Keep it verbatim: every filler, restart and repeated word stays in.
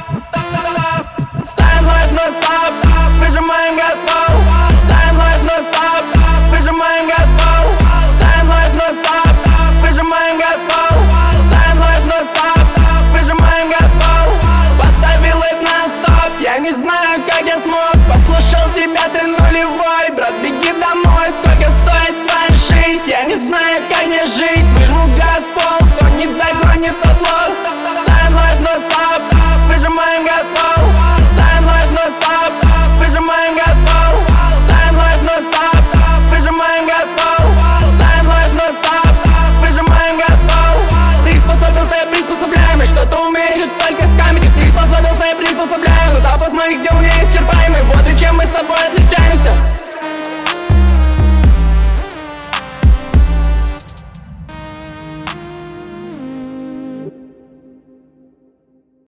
Ставим лайф на стоп, выжимаем газ в пол. Ставим лайф на стоп, выжимаем газ в пол. Ставим лайф на стоп, выжимаем газ в пол. Ставим лайф на стоп, выжимаем газ в пол. Поставил лайф на стоп, я не знаю, как я смог. Послушал тебя, ты нулевой. Брат, беги домой, сколько стоит твоя жизнь? Я не знаю, как мне жить. Выжму газ в пол, кто не догонит, тот лох. Ставим лайф на стоп, выжимаем газ в пол. Ставим лайф на стоп, выжимаем газ в пол. Ставим лайф на стоп, выжимаем газ в пол. Ставим лайф на стоп, выжимаем газ в пол. Приспособился я приспособляемый, что-то умеешь только с камерой. Приспособился я приспособляемый, запас моих сил неисчерпаемый. Вот и чем мы с тобой отличаемся.